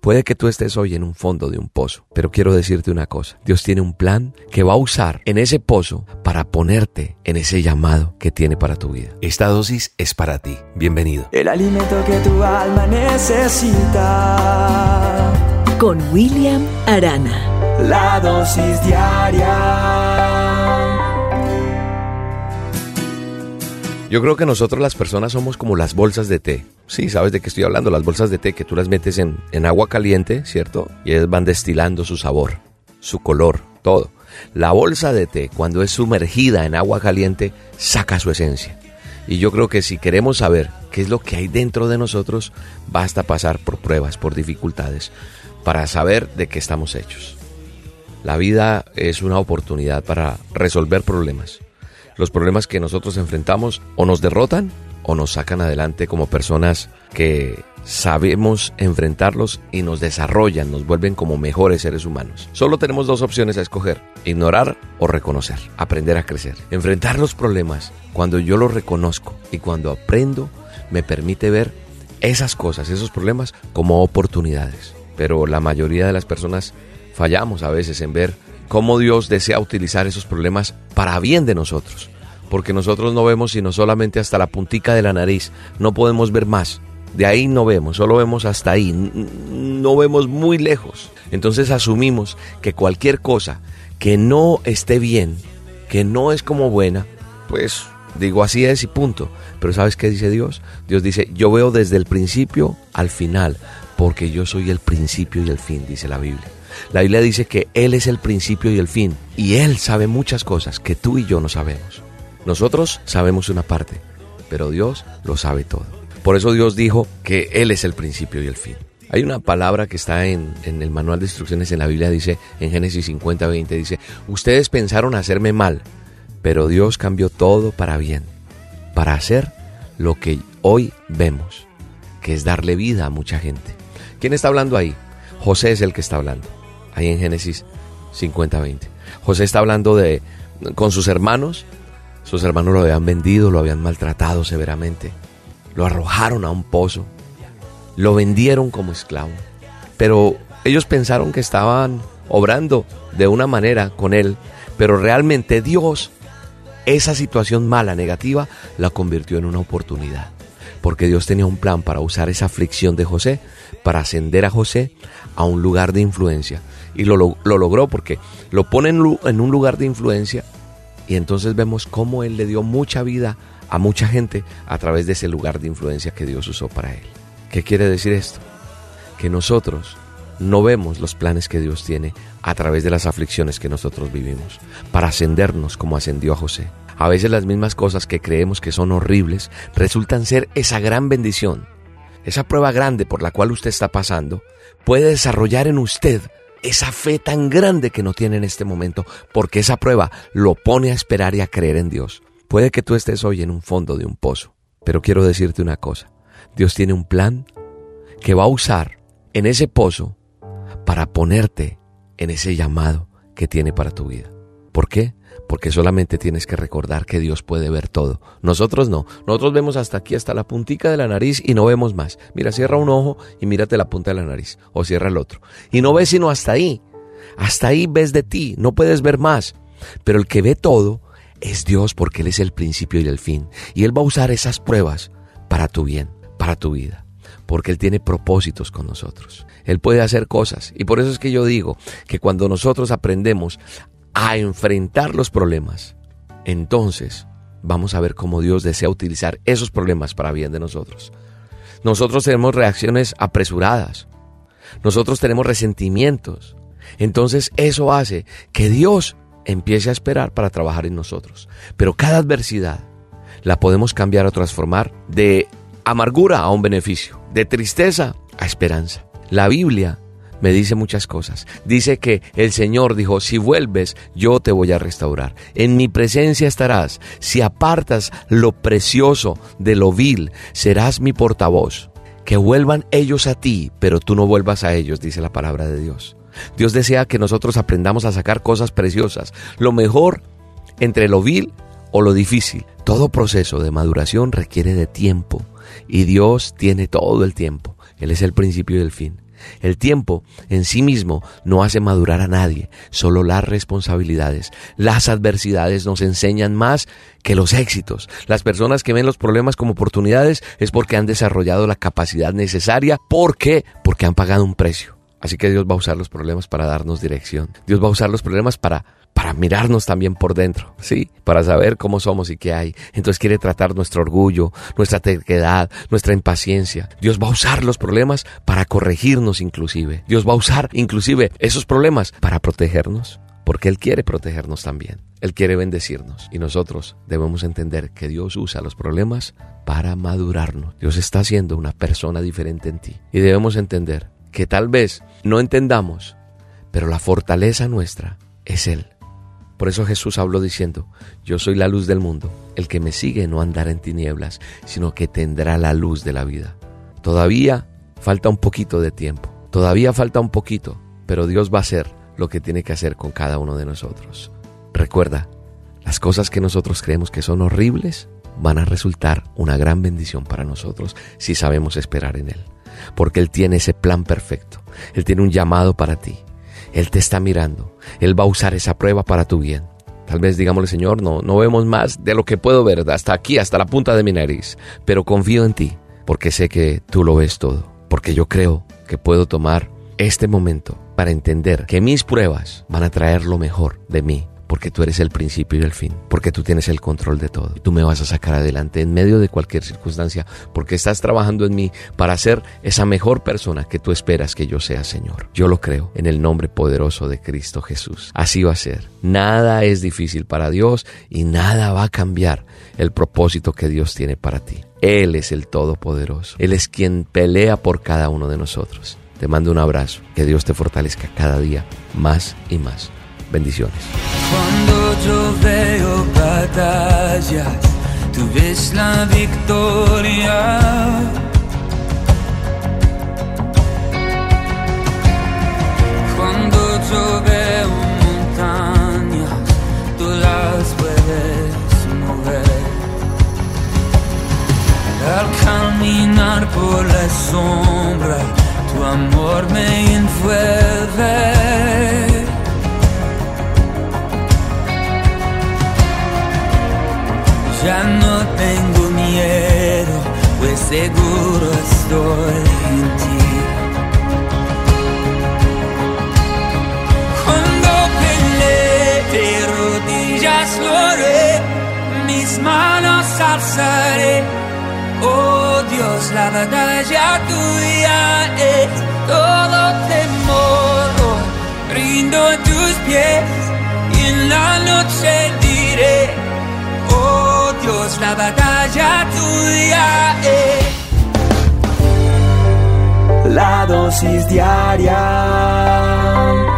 Puede que tú estés hoy en un fondo de un pozo, pero quiero decirte una cosa. Dios tiene un plan que va a usar en ese pozo para ponerte en ese llamado que tiene para tu vida. Esta dosis es para ti. Bienvenido. El alimento que tu alma necesita. Con William Arana. La dosis diaria. Yo creo que nosotros las personas somos como las bolsas de té. Sí, ¿sabes de qué estoy hablando? Las bolsas de té que tú las metes en agua caliente, ¿cierto? Y ellas van destilando su sabor, su color, todo. La bolsa de té, cuando es sumergida en agua caliente, saca su esencia. Y yo creo que si queremos saber qué es lo que hay dentro de nosotros, basta pasar por pruebas, por dificultades, para saber de qué estamos hechos. La vida es una oportunidad para resolver problemas. Los problemas que nosotros enfrentamos o nos derrotan o nos sacan adelante como personas que sabemos enfrentarlos y nos desarrollan, nos vuelven como mejores seres humanos. Solo tenemos dos opciones a escoger: ignorar o reconocer, aprender a crecer. Enfrentar los problemas, cuando yo los reconozco y cuando aprendo, me permite ver esas cosas, esos problemas como oportunidades. Pero la mayoría de las personas fallamos a veces en ver cómo Dios desea utilizar esos problemas para bien de nosotros, porque nosotros no vemos sino solamente hasta la puntica de la nariz, no podemos ver más, de ahí no vemos, solo vemos hasta ahí, no vemos muy lejos. Entonces asumimos que cualquier cosa que no esté bien, que no es como buena, pues digo así es y punto. Pero ¿sabes qué dice Dios? Dios dice: yo veo desde el principio al final, porque yo soy el principio y el fin, dice la Biblia. La Biblia dice que Él es el principio y el fin, y Él sabe muchas cosas que tú y yo no sabemos. Nosotros sabemos una parte, pero Dios lo sabe todo. Por eso Dios dijo que Él es el principio y el fin. Hay una palabra que está en el manual de instrucciones en la Biblia, dice en Génesis 50:20, dice: ustedes pensaron hacerme mal, pero Dios cambió todo para bien, para hacer lo que hoy vemos, que es darle vida a mucha gente. ¿Quién está hablando ahí? José es el que está hablando, ahí en Génesis 50:20. José está hablando con sus hermanos lo habían vendido, lo habían maltratado severamente, lo arrojaron a un pozo, lo vendieron como esclavo. Pero ellos pensaron que estaban obrando de una manera con él, pero realmente Dios, esa situación mala, negativa, la convirtió en una oportunidad. Porque Dios tenía un plan para usar esa aflicción de José, para ascender a José a un lugar de influencia. Y lo logró, porque lo pone en un lugar de influencia, y entonces vemos cómo Él le dio mucha vida a mucha gente a través de ese lugar de influencia que Dios usó para Él. ¿Qué quiere decir esto? Que nosotros no vemos los planes que Dios tiene a través de las aflicciones que nosotros vivimos, para ascendernos como ascendió a José. A veces las mismas cosas que creemos que son horribles resultan ser esa gran bendición. Esa prueba grande por la cual usted está pasando puede desarrollar en usted esa fe tan grande que no tiene en este momento, porque esa prueba lo pone a esperar y a creer en Dios. Puede que tú estés hoy en un fondo de un pozo, pero quiero decirte una cosa: Dios tiene un plan que va a usar en ese pozo para ponerte en ese llamado que tiene para tu vida. ¿Por qué? Porque solamente tienes que recordar que Dios puede ver todo. Nosotros no. Nosotros vemos hasta aquí, hasta la puntica de la nariz, y no vemos más. Mira, cierra un ojo y mírate la punta de la nariz, o cierra el otro. Y no ves sino hasta ahí. Hasta ahí ves de ti, no puedes ver más. Pero el que ve todo es Dios, porque Él es el principio y el fin. Y Él va a usar esas pruebas para tu bien, para tu vida. Porque Él tiene propósitos con nosotros. Él puede hacer cosas. Y por eso es que yo digo que cuando nosotros aprendemos a enfrentar los problemas, entonces vamos a ver cómo Dios desea utilizar esos problemas para bien de nosotros. Nosotros tenemos reacciones apresuradas, nosotros tenemos resentimientos, entonces eso hace que Dios empiece a esperar para trabajar en nosotros. Pero cada adversidad la podemos cambiar o transformar de amargura a un beneficio, de tristeza a esperanza. La Biblia me dice muchas cosas. Dice que el Señor dijo: si vuelves, yo te voy a restaurar. En mi presencia estarás. Si apartas lo precioso de lo vil, serás mi portavoz. Que vuelvan ellos a ti, pero tú no vuelvas a ellos, dice la palabra de Dios. Dios desea que nosotros aprendamos a sacar cosas preciosas, lo mejor entre lo vil o lo difícil. Todo proceso de maduración requiere de tiempo, y Dios tiene todo el tiempo. Él es el principio y el fin. El tiempo en sí mismo no hace madurar a nadie, solo las responsabilidades. Las adversidades nos enseñan más que los éxitos. Las personas que ven los problemas como oportunidades es porque han desarrollado la capacidad necesaria. ¿Por qué? Porque han pagado un precio. Así que Dios va a usar los problemas para darnos dirección. Dios va a usar los problemas para mirarnos también por dentro, ¿sí? Para saber cómo somos y qué hay. Entonces quiere tratar nuestro orgullo, nuestra terquedad, nuestra impaciencia. Dios va a usar los problemas para corregirnos inclusive. Dios va a usar inclusive esos problemas para protegernos, porque Él quiere protegernos también. Él quiere bendecirnos y nosotros debemos entender que Dios usa los problemas para madurarnos. Dios está haciendo una persona diferente en ti y debemos entender que tal vez no entendamos, pero la fortaleza nuestra es Él. Por eso Jesús habló diciendo: yo soy la luz del mundo, el que me sigue no andará en tinieblas, sino que tendrá la luz de la vida. Todavía falta un poquito de tiempo, todavía falta un poquito, pero Dios va a hacer lo que tiene que hacer con cada uno de nosotros. Recuerda, las cosas que nosotros creemos que son horribles van a resultar una gran bendición para nosotros si sabemos esperar en Él, porque Él tiene ese plan perfecto, Él tiene un llamado para ti. Él te está mirando. Él va a usar esa prueba para tu bien. Tal vez digámosle: Señor, no vemos más de lo que puedo ver, hasta aquí, hasta la punta de mi nariz. Pero confío en ti, porque sé que tú lo ves todo. Porque yo creo que puedo tomar este momento para entender que mis pruebas van a traer lo mejor de mí. Porque tú eres el principio y el fin, porque tú tienes el control de todo. Tú me vas a sacar adelante en medio de cualquier circunstancia, porque estás trabajando en mí para ser esa mejor persona que tú esperas que yo sea, Señor. Yo lo creo en el nombre poderoso de Cristo Jesús. Así va a ser. Nada es difícil para Dios y nada va a cambiar el propósito que Dios tiene para ti. Él es el Todopoderoso. Él es quien pelea por cada uno de nosotros. Te mando un abrazo. Que Dios te fortalezca cada día más y más. Bendiciones. Cuando yo veo batallas, tú ves la victoria. Cuando yo veo montañas, tú las puedes mover. Al caminar por la sombra, tu amor me envuelve. Ya no tengo miedo, pues seguro estoy en ti. Cuando peleé de rodillas lo haré, mis manos alzaré. Oh Dios, la batalla tuya es todo temor. Oh, rindo a tus pies y en la noche diré: oh Dios, la batalla tuya es. La dosis diaria.